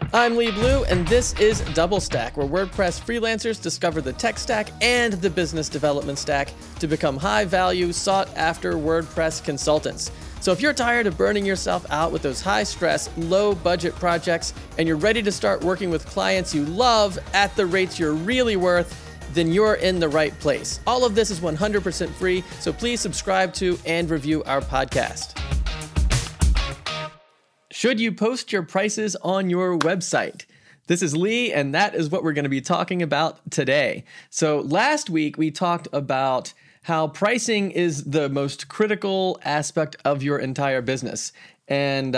I'm Lee Blue, and this is Double Stack, where WordPress freelancers discover the tech stack and the business development stack to become high-value, sought-after WordPress consultants. So if you're tired of burning yourself out with those high-stress, low-budget projects, and you're ready to start working with clients you love at the rates you're really worth, then you're in the right place. All of this is 100% free, so please subscribe to and review our podcast. Should you post your prices on your website? This is Lee, and that is what we're going to be talking about today. So last week, we talked about how pricing is the most critical aspect of your entire business. And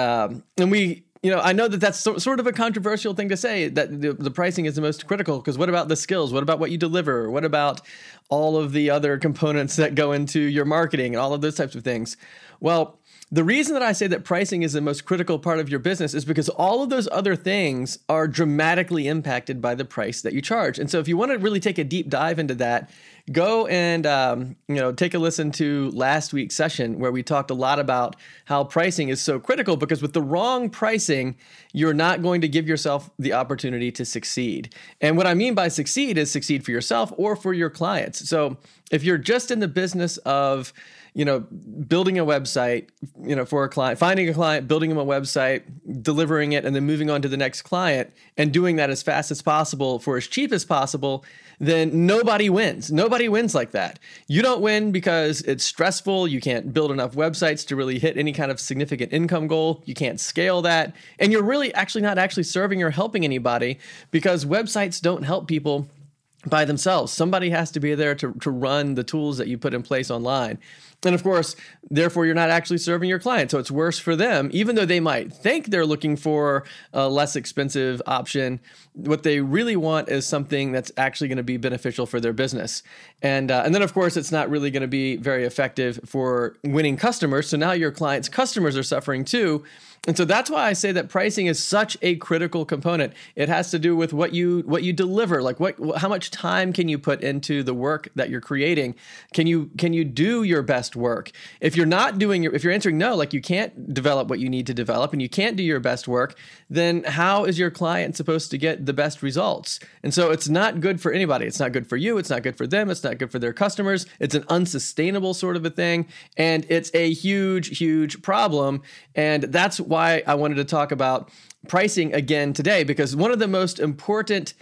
we, I know that that's sort of a controversial thing to say, that the pricing is the most critical, because what about the skills? What about what you deliver? What about all of the other components that go into your marketing and all of those types of things? Well, the reason that I say that pricing is the most critical part of your business is because all of those other things are dramatically impacted by the price that you charge. And so if you want to really take a deep dive into that, go and take a listen to last week's session where we talked a lot about how pricing is so critical, because with the wrong pricing, you're not going to give yourself the opportunity to succeed. And what I mean by succeed is succeed for yourself or for your clients. So if you're just in the business of building a website, for a client, finding a client, building them a website, delivering it, and then moving on to the next client, and doing that as fast as possible for as cheap as possible, then nobody wins. Nobody wins like that. You don't win because it's stressful. You can't build enough websites to really hit any kind of significant income goal. You can't scale that. And you're really actually not actually serving or helping anybody, because websites don't help people by themselves. Somebody has to be there to run the tools that you put in place online. And of course, therefore, you're not actually serving your client. So it's worse for them, even though they might think they're looking for a less expensive option. What they really want is something that's actually going to be beneficial for their business. And then, of course, it's not really going to be very effective for winning customers. So now your client's customers are suffering too. And so that's why I say that pricing is such a critical component. It has to do with what you deliver, like how much time can you put into the work that you're creating? Can you do your best work? If you're not doing if you're answering no, like you can't develop what you need to develop and you can't do your best work, then how is your client supposed to get the best results? And so it's not good for anybody. It's not good for you. It's not good for them. It's not good for their customers. It's an unsustainable sort of a thing. And it's a huge, huge problem. And that's why I wanted to talk about pricing again today, because one of the most important,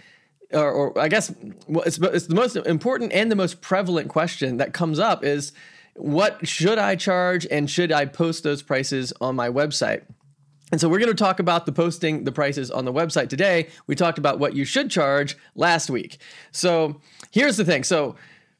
or I guess it's the most important and the most prevalent question that comes up is, what should I charge, and should I post those prices on my website? And so we're going to talk about posting the prices on the website today. We talked about what you should charge last week. So here's the thing. So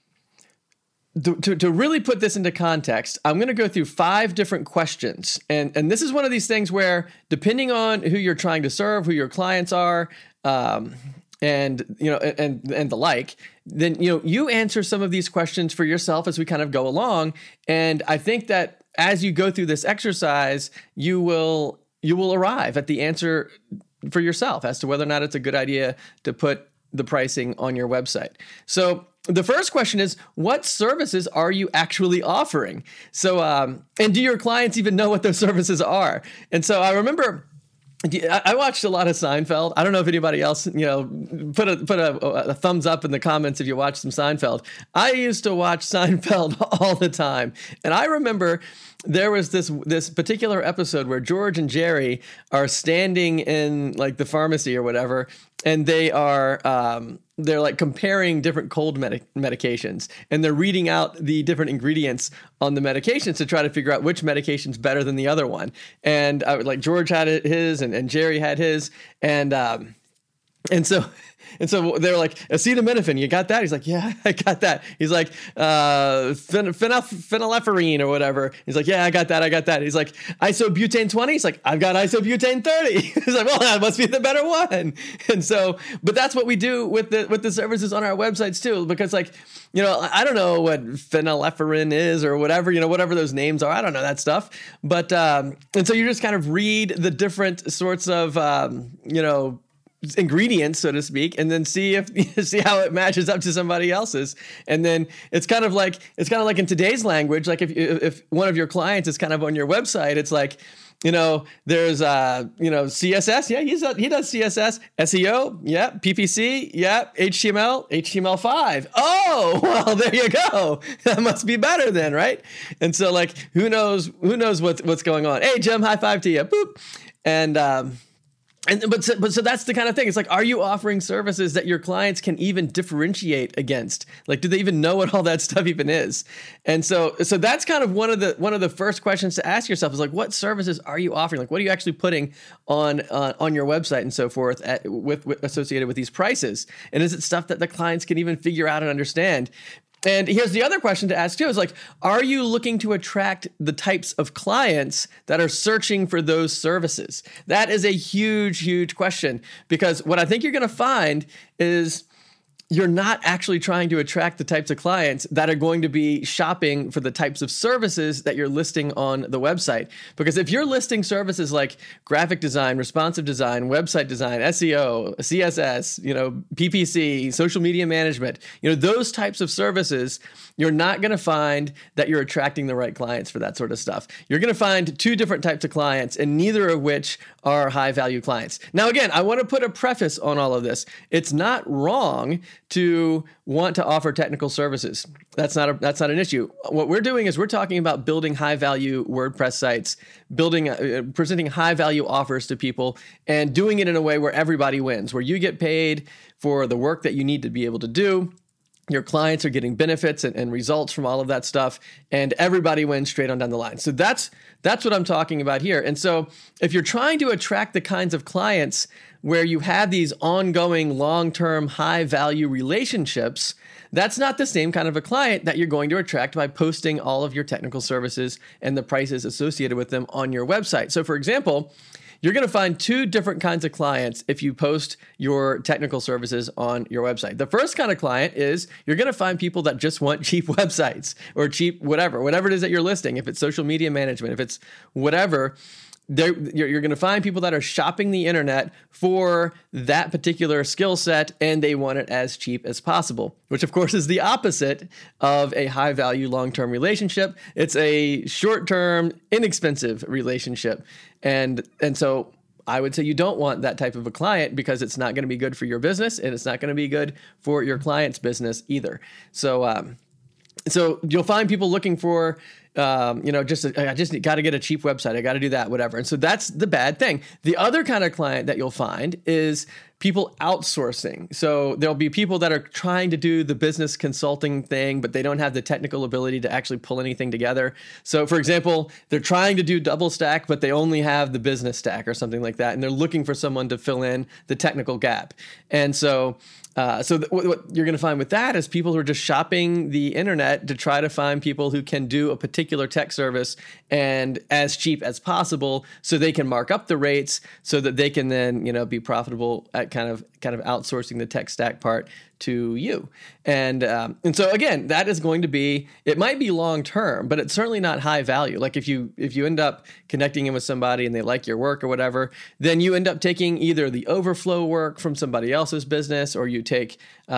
to really put this into context, I'm going to go through 5 different questions. And this is one of these things where, depending on who you're trying to serve, who your clients are, and the like, then you answer some of these questions for yourself as we kind of go along. And I think that as you go through this exercise, you will arrive at the answer for yourself as to whether or not it's a good idea to put the pricing on your website. So the first question is, what services are you actually offering? So, and do your clients even know what those services are? And so I remember I watched a lot of Seinfeld. I don't know if anybody else, put a thumbs up in the comments if you watch some Seinfeld. I used to watch Seinfeld all the time. And I remember there was this particular episode where George and Jerry are standing in like the pharmacy or whatever, and they're like comparing different cold medications, and they're reading out the different ingredients on the medications to try to figure out which medication's better than the other one. And like George had his and Jerry had his, and so they're like, acetaminophen, you got that? He's like, yeah, I got that. He's like, phenylephrine or whatever. He's like, yeah, I got that. He's like, isobutane 20. He's like, I've got isobutane 30. He's like, well, that must be the better one. And so, but that's what we do with the services on our websites too, because like, I don't know what phenylephrine is or whatever, whatever those names are. I don't know that stuff. But, and so you just kind of read the different sorts of, ingredients, so to speak, and then see how it matches up to somebody else's. And then it's kind of like in today's language, like if one of your clients is kind of on your website, it's like, there's CSS. Yeah, he does CSS. SEO. Yeah. PPC. Yeah. HTML. HTML5. Oh, well, there you go. That must be better then, right? And so, like, who knows what's going on? Hey, Jim, high five to you. Boop. But so that's the kind of thing. It's like, are you offering services that your clients can even differentiate against? Like, do they even know what all that stuff even is? And so that's kind of one of the first questions to ask yourself is like, what services are you offering? Like, what are you actually putting on your website and so forth with associated with these prices? And is it stuff that the clients can even figure out and understand? And here's the other question to ask too is like, are you looking to attract the types of clients that are searching for those services? That is a huge, huge question, because what I think you're going to find is you're not actually trying to attract the types of clients that are going to be shopping for the types of services that you're listing on the website. Because if you're listing services like graphic design, responsive design, website design, SEO, CSS, PPC, social media management, those types of services, you're not going to find that you're attracting the right clients for that sort of stuff. You're going to find two different types of clients, and neither of which are high value clients. Now, again, I want to put a preface on all of this. It's not wrong to want to offer technical services. That's not an issue. What we're doing is we're talking about building high value WordPress sites, presenting high value offers to people, and doing it in a way where everybody wins, where you get paid for the work that you need to be able to do. Your clients are getting benefits and results from all of that stuff, and everybody wins straight on down the line. So that's what I'm talking about here. And so if you're trying to attract the kinds of clients where you have these ongoing, long-term, high-value relationships, that's not the same kind of a client that you're going to attract by posting all of your technical services and the prices associated with them on your website. So for example, you're going to find two different kinds of clients if you post your technical services on your website. The first kind of client is you're going to find people that just want cheap websites or cheap whatever it is that you're listing. If it's social media management, if it's whatever, you're going to find people that are shopping the internet for that particular skill set, and they want it as cheap as possible, which of course is the opposite of a high value long-term relationship. It's a short-term, inexpensive relationship. And so I would say you don't want that type of a client, because it's not going to be good for your business, and it's not going to be good for your client's business either. So you'll find people looking for, I just got to get a cheap website. I got to do that, whatever. And so that's the bad thing. The other kind of client that you'll find is people outsourcing. So there'll be people that are trying to do the business consulting thing, but they don't have the technical ability to actually pull anything together. So for example, they're trying to do double stack, but they only have the business stack or something like that. And they're looking for someone to fill in the technical gap. And so what you're going to find with that is people who are just shopping the internet to try to find people who can do a particular tech service and as cheap as possible, so they can mark up the rates so that they can then, be profitable at kind of outsourcing the tech stack part to you. And so again, that is going to be, it might be long term, but it's certainly not high value. Like if you end up connecting in with somebody and they like your work or whatever, then you end up taking either the overflow work from somebody else's business, or you take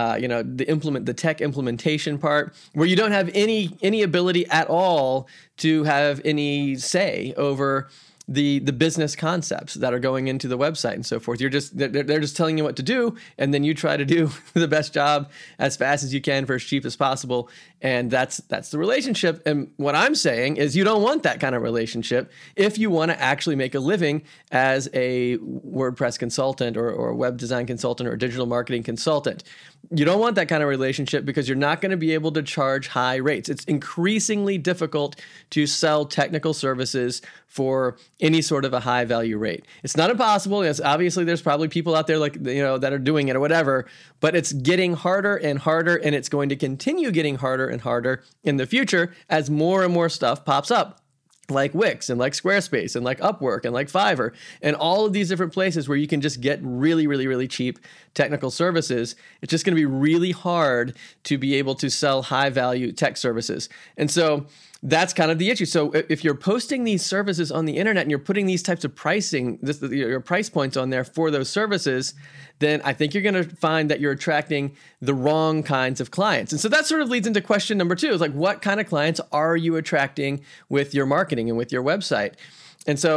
the tech implementation part, where you don't have any ability at all to have any say over the business concepts that are going into the website and so forth. They're just telling you what to do, and then you try to do the best job as fast as you can for as cheap as possible. And that's the relationship. And what I'm saying is you don't want that kind of relationship if you want to actually make a living as a WordPress consultant or a web design consultant or a digital marketing consultant. You don't want that kind of relationship, because you're not going to be able to charge high rates. It's increasingly difficult to sell technical services for any sort of a high value rate. It's not impossible. Yes, obviously there's probably people out there that are doing it or whatever, but it's getting harder and harder, and it's going to continue getting harder and harder in the future as more and more stuff pops up, like Wix and like Squarespace and like Upwork and like Fiverr and all of these different places where you can just get really, really, really cheap technical services. It's just going to be really hard to be able to sell high value tech services. And so that's kind of the issue. So if you're posting these services on the internet and you're putting these types of pricing, your price points on there for those services, then I think you're going to find that you're attracting the wrong kinds of clients. And so that sort of leads into question number 2, is like, what kind of clients are you attracting with your marketing and with your website? And so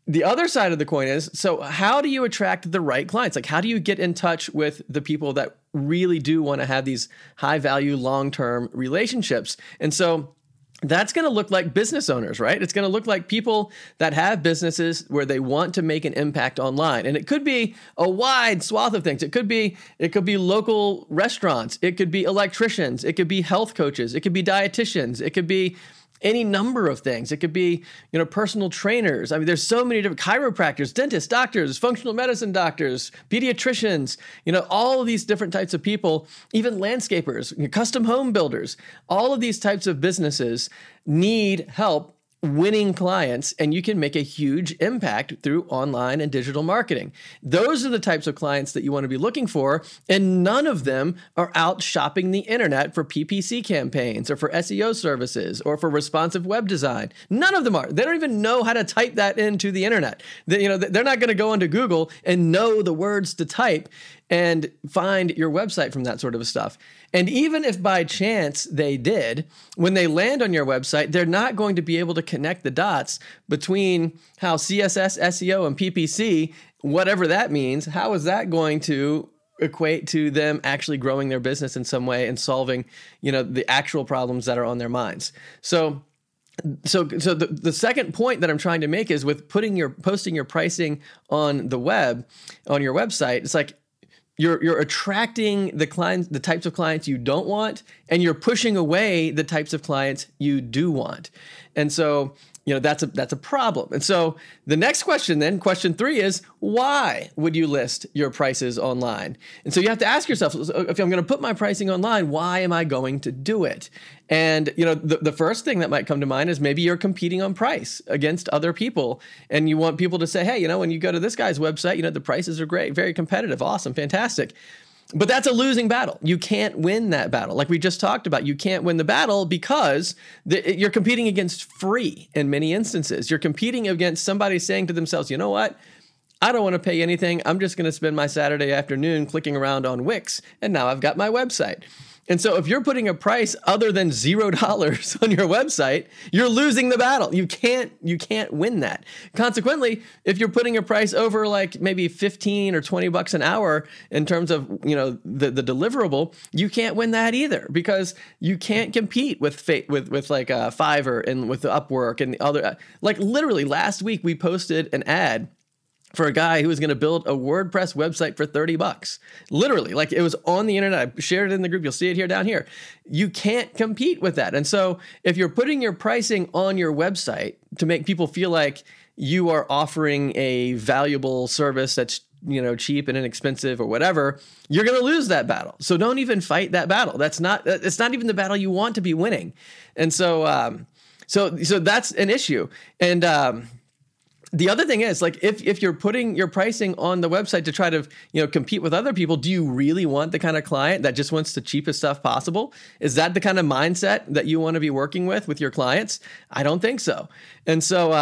the other side of the coin is, so how do you attract the right clients? Like, how do you get in touch with the people that really do want to have these high value, long-term relationships? And so that's going to look like business owners, right? It's going to look like people that have businesses where they want to make an impact online. And it could be a wide swath of things. It could be local restaurants. It could be electricians. It could be health coaches. It could be dietitians. It could be any number of things. It could be, personal trainers. I mean, there's so many different chiropractors, dentists, doctors, functional medicine doctors, pediatricians, all of these different types of people, even landscapers, custom home builders. All of these types of businesses need help winning clients, and you can make a huge impact through online and digital marketing. Those are the types of clients that you want to be looking for, and none of them are out shopping the internet for PPC campaigns or for SEO services or for responsive web design. None of them are. They don't even know how to type that into the internet. They're not going to go onto Google and know the words to type and find your website from that sort of stuff. And even if by chance they did, when they land on your website, they're not going to be able to connect the dots between how CSS, SEO, and PPC, whatever that means, how is that going to equate to them actually growing their business in some way and solving, the actual problems that are on their minds. So the second point that I'm trying to make is with posting your pricing on the web, on your website, it's like, you're attracting the types of clients you don't want, and you're pushing away the types of clients you do want. And so, that's a problem. And so the next question then, question 3 is, why would you list your prices online? And so you have to ask yourself, if I'm going to put my pricing online, why am I going to do it? And, the first thing that might come to mind is maybe you're competing on price against other people, and you want people to say, hey, when you go to this guy's website, the prices are great, very competitive, awesome, fantastic. But that's a losing battle. You can't win that battle. Like we just talked about, you can't win the battle because you're competing against free in many instances. You're competing against somebody saying to themselves, you know what? I don't want to pay anything. I'm just going to spend my Saturday afternoon clicking around on Wix, and now I've got my website. And so if you're putting a price other than $0 on your website, you're losing the battle. You can't win that. Consequently, if you're putting a price over like maybe 15 or 20 bucks an hour in terms of, the deliverable, you can't win that either, because you can't compete with like Fiverr and with Upwork and the other. Like literally last week we posted an ad for a guy who was going to build a WordPress website for 30 bucks. Literally, like it was on the internet. I shared it in the group. You'll see it down here. You can't compete with that. And so if you're putting your pricing on your website to make people feel like you are offering a valuable service that's cheap and inexpensive or whatever, you're going to lose that battle. So don't even fight that battle. It's not even the battle you want to be winning. And so, so that's an issue. And, the other thing is, like, if you're putting your pricing on the website to try to, compete with other people, do you really want the kind of client that just wants the cheapest stuff possible? Is that the kind of mindset that you want to be working with your clients? I don't think so. And so,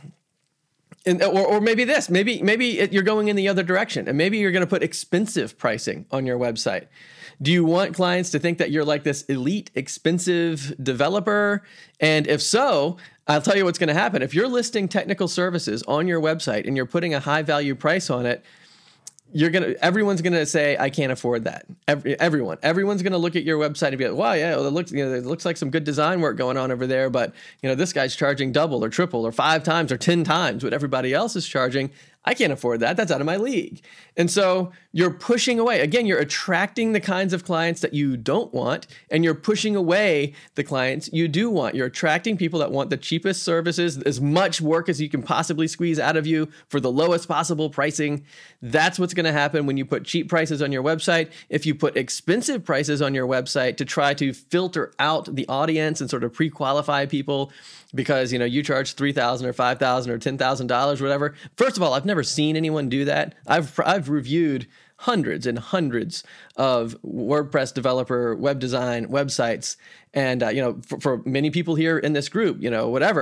or maybe you're going in the other direction, and maybe you're going to put expensive pricing on your website. Do you want clients to think that you're like this elite, expensive developer? And if so, I'll tell you what's going to happen. If you're listing technical services on your website and you're putting a high value price on it, everyone's going to say, I can't afford that. Everyone's going to look at your website and be like, wow, yeah, well, it looks like some good design work going on over there, but this guy's charging double or triple or 5 times or 10 times what everybody else is charging. I can't afford that. That's out of my league. And so you're pushing away. Again, you're attracting the kinds of clients that you don't want, and you're pushing away the clients you do want. You're attracting people that want the cheapest services, as much work as you can possibly squeeze out of you for the lowest possible pricing. That's what's going to happen when you put cheap prices on your website. If you put expensive prices on your website to try to filter out the audience and sort of pre-qualify people, because you charge $3,000 or $5,000 or $10,000, whatever. First of all, I've never seen anyone do that. I've reviewed hundreds and hundreds of WordPress developer web design websites, and for many people here in this group, whatever.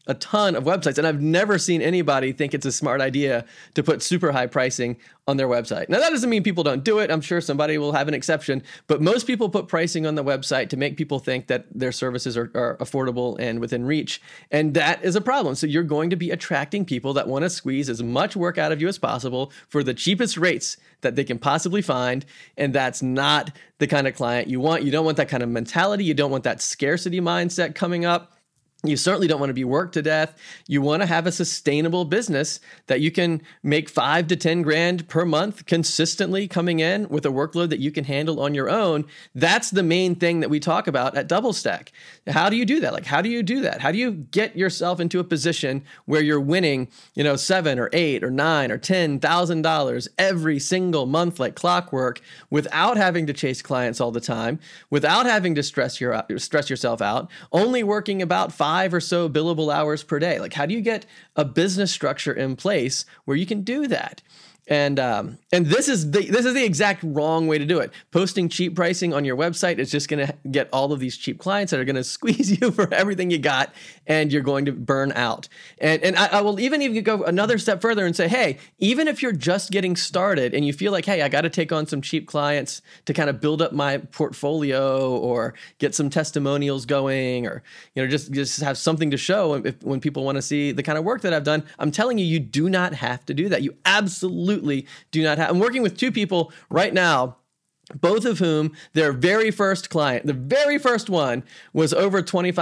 a ton of websites, and I've never seen anybody think it's a smart idea to put super high pricing on their website. Now, that doesn't mean people don't do it. I'm sure somebody will have an exception, but most people put pricing on the website to make people think that their services are affordable and within reach. And that is a problem. So you're going to be attracting people that want to squeeze as much work out of you as possible for the cheapest rates that they can possibly find. And that's not the kind of client you want. You don't want that kind of mentality. You don't want that scarcity mindset coming up. You certainly don't want to be worked to death. You want to have a sustainable business that you can make 5 to 10 grand per month consistently coming in with a workload that you can handle on your own. That's the main thing that we talk about at DoubleStack. How do you do that? Like, how do you do that? How do you get yourself into a position where you're winning, $7 or $8 or $9 or $10,000 every single month like clockwork without having to chase clients all the time, without having to stress yourself out, only working about 5 or so billable hours per day? Like, how do you get a business structure in place where you can do that? And this is the exact wrong way to do it. Posting cheap pricing on your website is just going to get all of these cheap clients that are going to squeeze you for everything you got, and you're going to burn out. And I will even go another step further and say, hey, even if you're just getting started and you feel like, hey, I got to take on some cheap clients to kind of build up my portfolio or get some testimonials going, or just have something to show when people want to see the kind of work that I've done, I'm telling you, you do not have to do that. You absolutely do not have. I'm working with 2 people right now, both of whom their very first client, the very first one, was over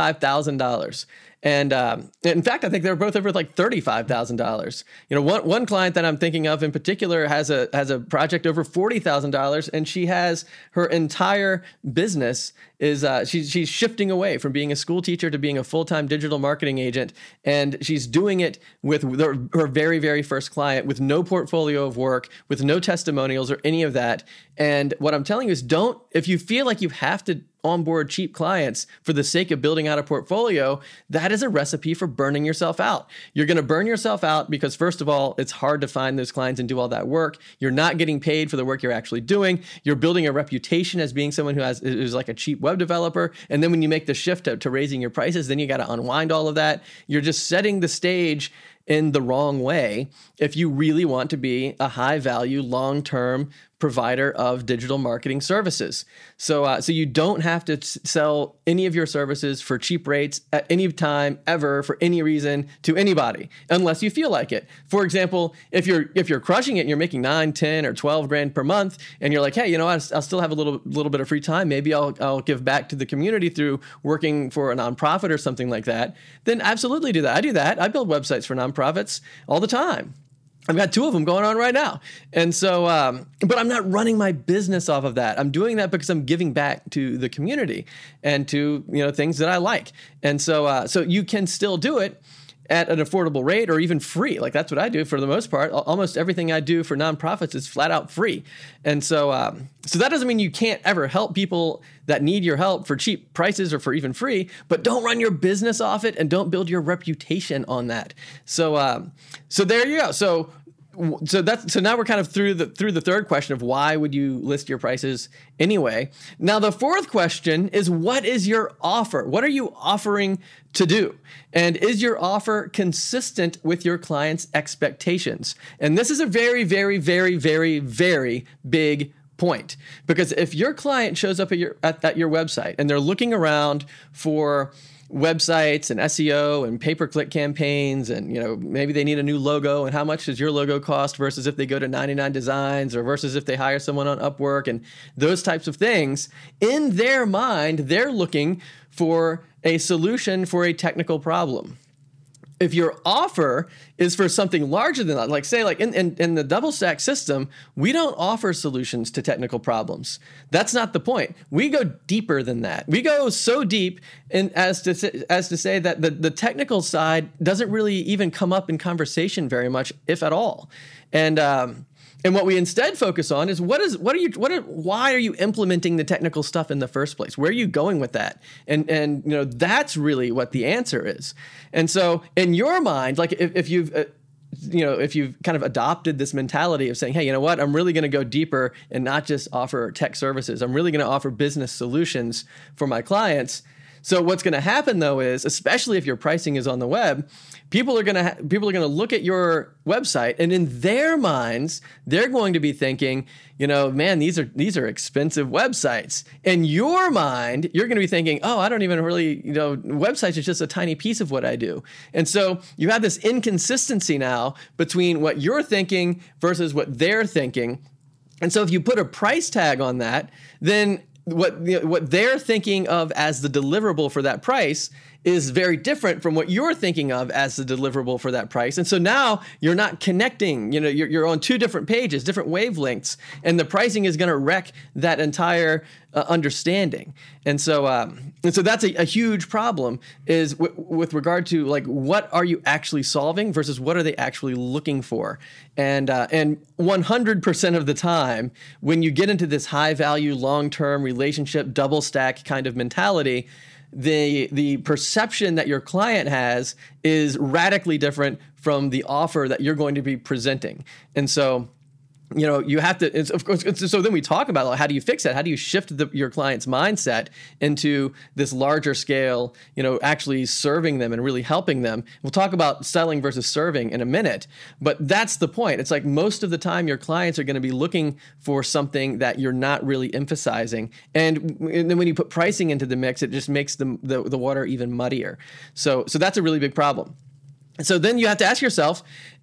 $25,000. And in fact, I think they were both over like $35,000. One client that I'm thinking of in particular has a project over $40,000, and she has her entire business is she's shifting away from being a school teacher to being a full-time digital marketing agent, and she's doing it with her very, very first client with no portfolio of work, with no testimonials or any of that. And what I'm telling you is, if you feel like you have to onboard cheap clients for the sake of building out a portfolio, that is a recipe for burning yourself out. You're going to burn yourself out because, first of all, it's hard to find those clients and do all that work. You're not getting paid for the work you're actually doing. You're building a reputation as being someone who's like a cheap web developer. And then when you make the shift to raising your prices, then you got to unwind all of that. You're just setting the stage in the wrong way if you really want to be a high value, long-term provider of digital marketing services. So you don't have to sell any of your services for cheap rates at any time ever for any reason to anybody, unless you feel like it. For example, if you're crushing it and you're making 9, 10, or 12 grand per month, and you're like, hey, I'll still have a little bit of free time. Maybe I'll give back to the community through working for a nonprofit or something like that. Then absolutely do that. I do that. I build websites for nonprofits all the time. I've got 2 of them going on right now. And so, but I'm not running my business off of that. I'm doing that because I'm giving back to the community and to, things that I like. And so you can still do it at an affordable rate or even free. Like, that's what I do for the most part. Almost everything I do for nonprofits is flat out free. And so that doesn't mean you can't ever help people that need your help for cheap prices or for even free, but don't run your business off it and don't build your reputation on that. So there you go. So now we're kind of through the third question of why would you list your prices anyway. Now the fourth question is, what is your offer? What are you offering to do? And is your offer consistent with your client's expectations? And this is a very, very, very, very, very big point, because if your client shows up at your website and they're looking around for websites and SEO and pay-per-click campaigns, and maybe they need a new logo, and how much does your logo cost versus if they go to 99 Designs, or versus if they hire someone on Upwork, and those types of things, in their mind they're looking for a solution for a technical problem. If your offer is for something larger than that, like say like in the DoubleStack system, we don't offer solutions to technical problems. That's not the point. We go deeper than that. We go so deep as to say that the technical side doesn't really even come up in conversation very much, if at all. And what we instead focus on is why are you implementing the technical stuff in the first place? Where are you going with that? And that's really what the answer is. And so in your mind, like if you've kind of adopted this mentality of saying, hey, you know what, I'm really going to go deeper and not just offer tech services. I'm really going to offer business solutions for my clients. So what's going to happen though is, especially if your pricing is on the web, people are going to look at your website, and in their minds, they're going to be thinking, man, these are expensive websites. In your mind, you're going to be thinking, oh, I don't even really, websites is just a tiny piece of what I do. And so you have this inconsistency now between what you're thinking versus what they're thinking. And so if you put a price tag on that, then what they're thinking of as the deliverable for that price is very different from what you're thinking of as the deliverable for that price. And so now you're not connecting, you're on two different pages, different wavelengths, and the pricing is going to wreck that entire understanding. And so that's a huge problem is with regard to like, what are you actually solving versus what are they actually looking for? And 100% of the time, when you get into this high value, long-term relationship, double stack kind of mentality, the perception that your client has is radically different from the offer that you're going to be presenting. And so, you have to, of course, so then we talk about, like, how do you fix that? How do you shift your client's mindset into this larger scale, actually serving them and really helping them? We'll talk about selling versus serving in a minute, but that's the point. It's like most of the time your clients are going to be looking for something that you're not really emphasizing. And then when you put pricing into the mix, it just makes the water even muddier. So that's a really big problem. So then you have to ask yourself,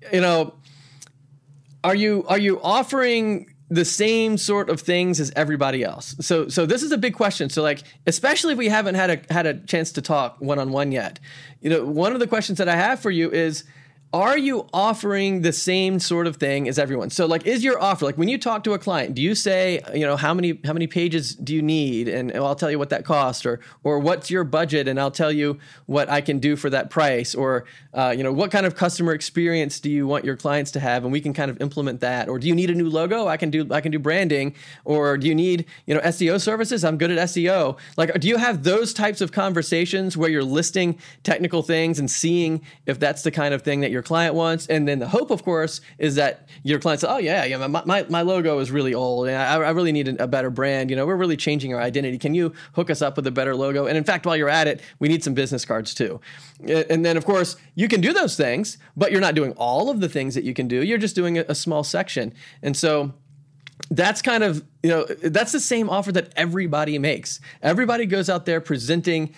Are you offering the same sort of things as everybody else? So this is a big question. So like, especially if we haven't had a chance to talk one-on-one yet, one of the questions that I have for you is, are you offering the same sort of thing as everyone? So like, is your offer, like when you talk to a client, do you say, how many pages do you need? And I'll tell you what that costs, or what's your budget? And I'll tell you what I can do for that price, or, what kind of customer experience do you want your clients to have? And we can kind of implement that. Or do you need a new logo? I can do branding. Or do you need, SEO services? I'm good at SEO. Like, do you have those types of conversations where you're listing technical things and seeing if that's the kind of thing that your client wants? And then the hope, of course, is that your client says, oh yeah, my logo is really old and I really need a better brand. We're really changing our identity. Can you hook us up with a better logo? And in fact, while you're at it, we need some business cards too. And then of course you can do those things, but you're not doing all of the things that you can do. You're just doing a small section. And so that's kind of, that's the same offer that everybody makes. Everybody goes out there presenting,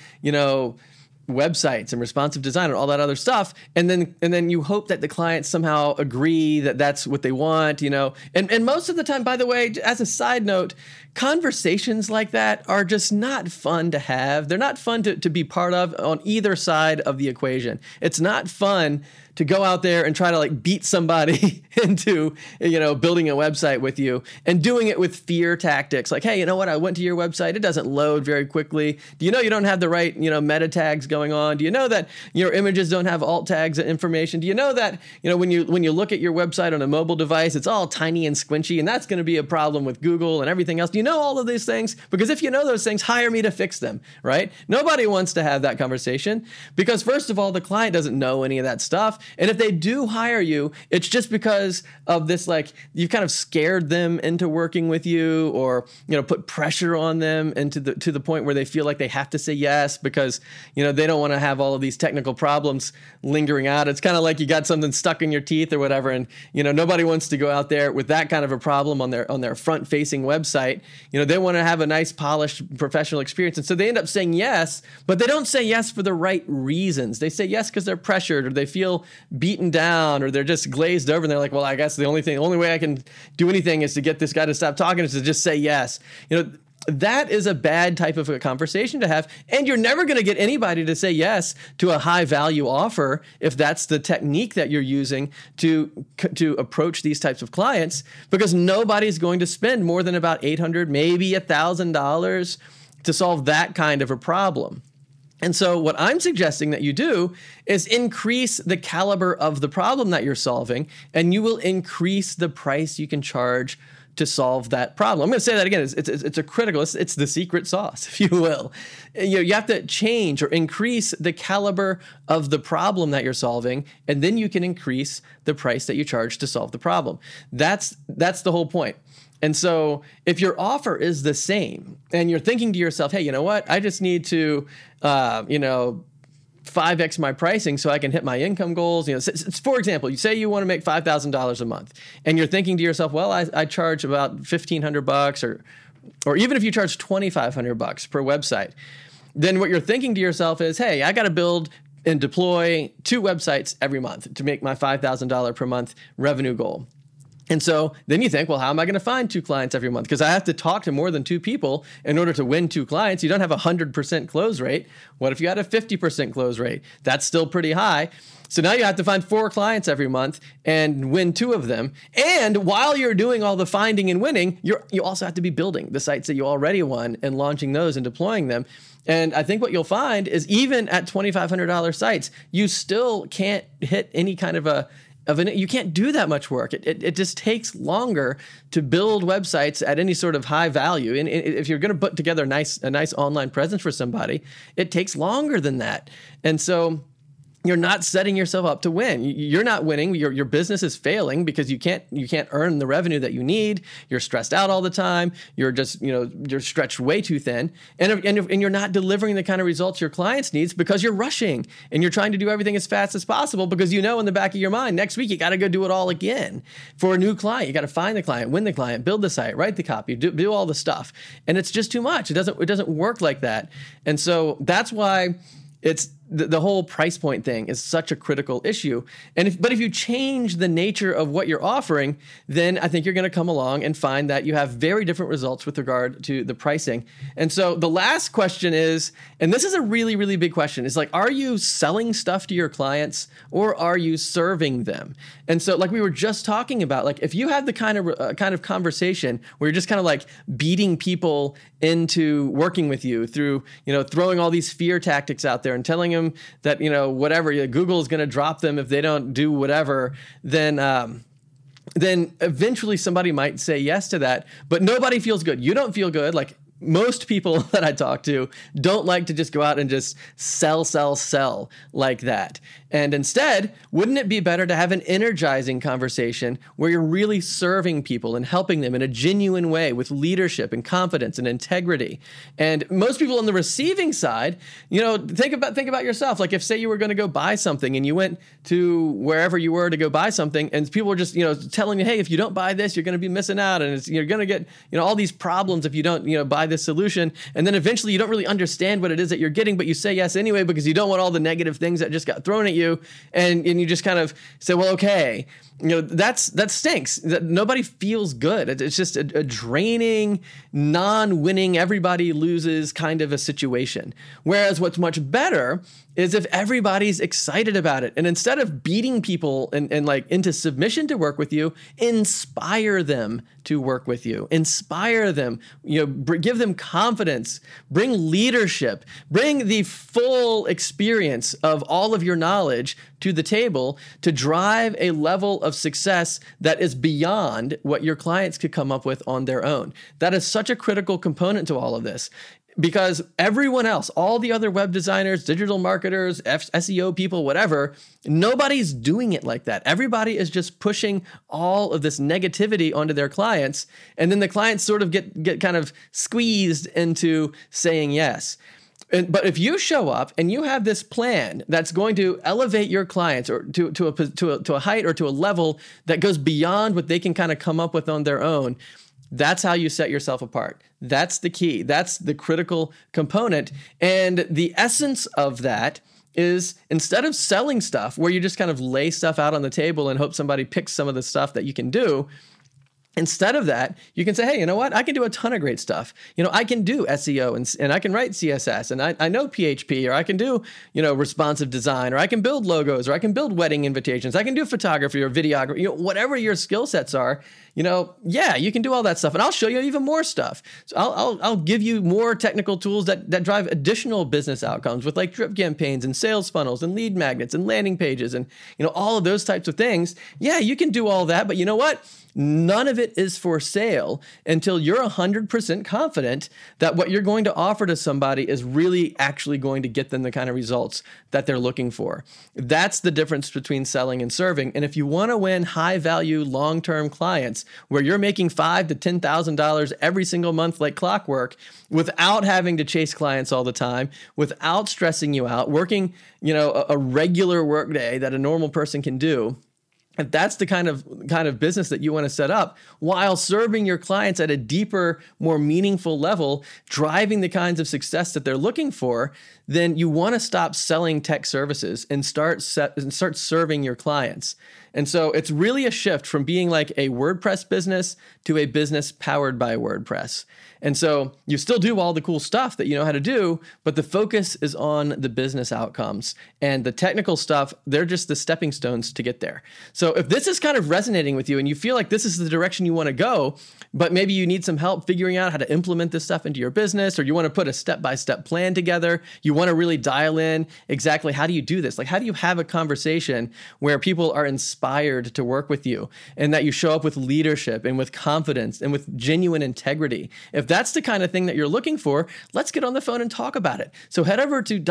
websites and responsive design and all that other stuff, and then you hope that the clients somehow agree that that's what they want, and most of the time, by the way, as a side note, conversations like that are just not fun to have. They're not fun to be part of on either side of the equation. It's not fun to go out there and try to like beat somebody into, building a website with you and doing it with fear tactics. Like, hey, you know what? I went to your website. It doesn't load very quickly. Do you know you don't have the right, meta tags going on? Do you know that your images don't have alt tags and information? Do you know that, when you look at your website on a mobile device, it's all tiny and squinchy, and that's going to be a problem with Google and everything else? Do you know all of these things? Because if you know those things, hire me to fix them, right? Nobody wants to have that conversation because, first of all, the client doesn't know any of that stuff. And if they do hire you, it's just because of this, like, you've kind of scared them into working with you, or, put pressure on them to the point where they feel like they have to say yes because, they don't want to have all of these technical problems lingering out. It's kind of like you got something stuck in your teeth or whatever. And, nobody wants to go out there with that kind of a problem on their front facing website. They want to have a nice, polished, professional experience. And so they end up saying yes, but they don't say yes for the right reasons. They say yes because they're pressured, or they feel beaten down, or they're just glazed over, and they're like, well, I guess the only way I can do anything is to get this guy to stop talking, is to just say yes. That is a bad type of a conversation to have, and you're never going to get anybody to say yes to a high value offer if that's the technique that you're using to approach these types of clients, because nobody's going to spend more than about $800, maybe $1,000 to solve that kind of a problem. And so what I'm suggesting that you do is increase the caliber of the problem that you're solving, and you will increase the price you can charge to solve that problem. I'm going to say that again. It's a critical, it's the secret sauce, if you will. You have to change or increase the caliber of the problem that you're solving, and then you can increase the price that you charge to solve the problem. That's the whole point. And so if your offer is the same and you're thinking to yourself, hey, you know what? I just need to, 5x my pricing so I can hit my income goals. For example, you say you want to make $5,000 a month and you're thinking to yourself, well, I charge about $1,500 or even if you charge $2,500 per website, then what you're thinking to yourself is, hey, I got to build and deploy 2 websites every month to make my $5,000 per month revenue goal. And so then you think, well, how am I going to find 2 clients every month? Because I have to talk to more than 2 people in order to win 2 clients. You don't have a 100% close rate. What if you had a 50% close rate? That's still pretty high. So now you have to find 4 clients every month and win 2 of them. And while you're doing all the finding and winning, you also have to be building the sites that you already won and launching those and deploying them. And I think what you'll find is even at $2,500 sites, you still can't hit any kind of you can't do that much work. It just takes longer to build websites at any sort of high value. And if you're going to put together a nice online presence for somebody, it takes longer than that. And so you're not setting yourself up to win. You're not winning. Your business is failing because you can't earn the revenue that you need. You're stressed out all the time. You're just you're stretched way too thin, and you're not delivering the kind of results your clients needs because you're rushing and you're trying to do everything as fast as possible because in the back of your mind next week you got to go do it all again for a new client. You got to find the client, win the client, build the site, write the copy, do all the stuff, and it's just too much. It doesn't work like that, and so that's why it's the whole price point thing is such a critical issue. But if you change the nature of what you're offering, then I think you're going to come along and find that you have very different results with regard to the pricing. And so the last question is, and this is a really, really big question, is like, are you selling stuff to your clients or are you serving them? And so like we were just talking about, like if you have the kind of conversation where you're just kind of like beating people into working with you through, throwing all these fear tactics out there and telling them that, whatever, Google is going to drop them if they don't do whatever, then eventually somebody might say yes to that, but nobody feels good. You don't feel good. Like most people that I talk to don't like to just go out and just sell like that. And instead, wouldn't it be better to have an energizing conversation where you're really serving people and helping them in a genuine way with leadership and confidence and integrity? And most people on the receiving side, think about yourself. Like if say you were going to go buy something and you went to wherever you were to go buy something and people were just, telling you, hey, if you don't buy this, you're going to be missing out. And you're going to get, all these problems if you don't, buy this solution. And then eventually you don't really understand what it is that you're getting, but you say yes anyway because you don't want all the negative things that just got thrown at you. And you just kind of say, well, okay, that stinks. That nobody feels good. It's just a draining, non-winning, everybody loses kind of a situation. Whereas what's much better is if everybody's excited about it. And instead of beating people and like into submission to work with you, inspire them to work with you. Inspire them, give them confidence, bring leadership, bring the full experience of all of your knowledge to the table to drive a level of success that is beyond what your clients could come up with on their own. That is such a critical component to all of this. Because everyone else, all the other web designers, digital marketers, SEO people, whatever, nobody's doing it like that. Everybody is just pushing all of this negativity onto their clients. And then the clients sort of get kind of squeezed into saying yes. But if you show up and you have this plan that's going to elevate your clients or to a height or to a level that goes beyond what they can kind of come up with on their own, that's how you set yourself apart. That's the key. That's the critical component. And the essence of that is instead of selling stuff where you just kind of lay stuff out on the table and hope somebody picks some of the stuff that you can do, instead of that, you can say, hey, you know what? I can do a ton of great stuff. I can do SEO and I can write CSS and I know PHP, or I can do, responsive design, or I can build logos, or I can build wedding invitations. I can do photography or videography, whatever your skill sets are, you can do all that stuff. And I'll show you even more stuff. So I'll give you more technical tools that drive additional business outcomes with like drip campaigns and sales funnels and lead magnets and landing pages and, all of those types of things. Yeah, you can do all that, but you know what? None of it is for sale until you're 100% confident that what you're going to offer to somebody is really actually going to get them the kind of results that they're looking for. That's the difference between selling and serving. And if you want to win high value, long-term clients where you're making $5,000 to $10,000 every single month like clockwork without having to chase clients all the time, without stressing you out, working, a regular work day that a normal person can do, if that's the kind of business that you want to set up while serving your clients at a deeper, more meaningful level, driving the kinds of success that they're looking for, then you want to stop selling tech services and start serving your clients. And so it's really a shift from being like a WordPress business to a business powered by WordPress. And so you still do all the cool stuff that you know how to do, but the focus is on the business outcomes. And the technical stuff, they're just the stepping stones to get there. So if this is kind of resonating with you and you feel like this is the direction you want to go, but maybe you need some help figuring out how to implement this stuff into your business, or you want to put a step-by-step plan together, you want to really dial in exactly how do you do this? Like, how do you have a conversation where people are inspired to work with you and that you show up with leadership and with confidence and with genuine integrity? If that's the kind of thing that you're looking for, let's get on the phone and talk about it. So head over to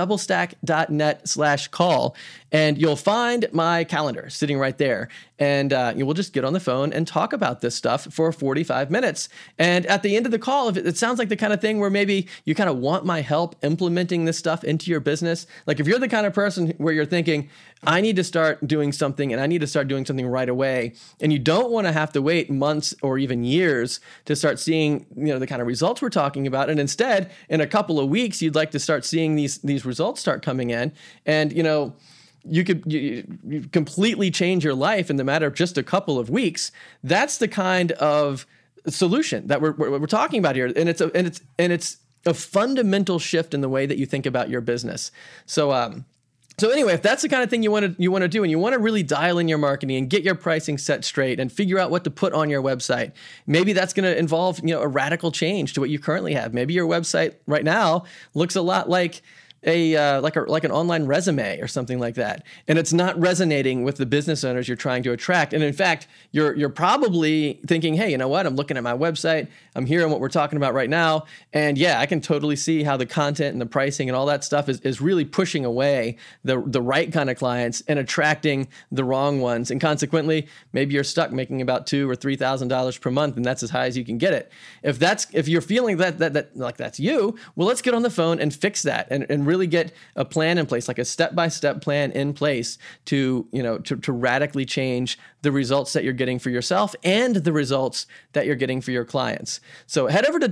doublestack.net/call and you'll find my calendar sitting right there. And we'll just get on the phone and talk about this stuff for 45 minutes. And at the end of the call, if it sounds like the kind of thing where maybe you kind of want my help implementing this stuff into your business, like if you're the kind of person where you're thinking, I need to start doing something and I need to start doing something right away, and you don't want to have to wait months or even years to start seeing, the kind of results we're talking about, and instead, in a couple of weeks, you'd like to start seeing these results start coming in, and you completely change your life in the matter of just a couple of weeks. That's the kind of solution that we're talking about here, and it's a fundamental shift in the way that you think about your business. So anyway, if that's the kind of thing you want to do, and you want to really dial in your marketing and get your pricing set straight and figure out what to put on your website, maybe that's going to involve a radical change to what you currently have. Maybe your website right now looks a lot like like an online resume or something like that, and it's not resonating with the business owners you're trying to attract. And in fact, you're probably thinking, hey, you know what? I'm looking at my website, I'm hearing what we're talking about right now, and yeah, I can totally see how the content and the pricing and all that stuff is really pushing away the right kind of clients and attracting the wrong ones. And consequently, maybe you're stuck making about $2,000 or $3,000 per month, and that's as high as you can get it. If you're feeling that like that's you, well, let's get on the phone and fix that and really get a plan in place, like a step-by-step plan in place to radically change the results that you're getting for yourself and the results that you're getting for your clients. So head over to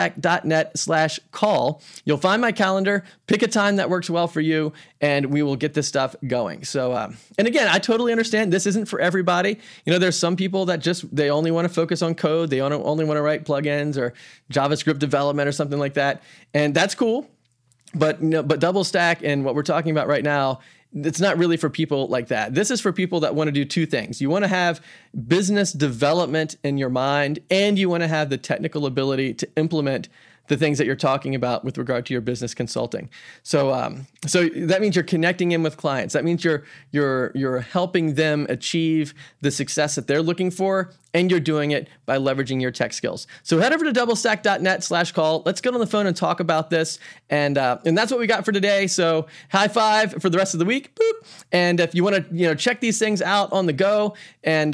doublestack.net/call. You'll find my calendar, pick a time that works well for you, and we will get this stuff going. So, and again, I totally understand this isn't for everybody. There's some people that they only want to focus on code. They only want to write plugins or JavaScript development or something like that. And that's cool. But Double Stack and what we're talking about right now, it's not really for people like that. This is for people that want to do two things. You want to have business development in your mind, and you want to have the technical ability to implement the things that you're talking about with regard to your business consulting. So that means you're connecting in with clients. That means you're helping them achieve the success that they're looking for, and you're doing it by leveraging your tech skills. So head over to doublestack.net/call. Let's get on the phone and talk about this. And that's what we got for today. So high five for the rest of the week. Boop. And if you want to check these things out on the go, and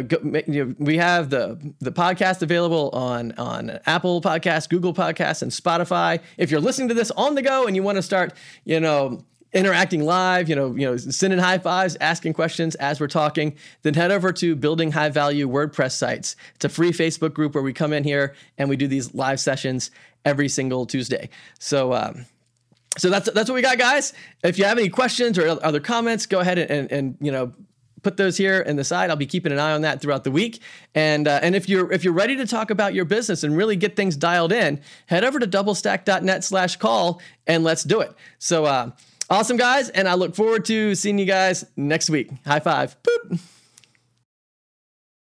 we have the podcast available on Apple Podcasts, Google Podcasts, and Spotify. If you're listening to this on the go and you want to start interacting live, sending high fives, asking questions as we're talking, then head over to Building High Value WordPress Sites. It's a free Facebook group where we come in here and we do these live sessions every single Tuesday. So that's what we got, guys. If you have any questions or other comments, go ahead and put those here in the side. I'll be keeping an eye on that throughout the week. And if you're ready to talk about your business and really get things dialed in, head over to doublestack.net/call and let's do it. So awesome, guys. And I look forward to seeing you guys next week. High five. Boop.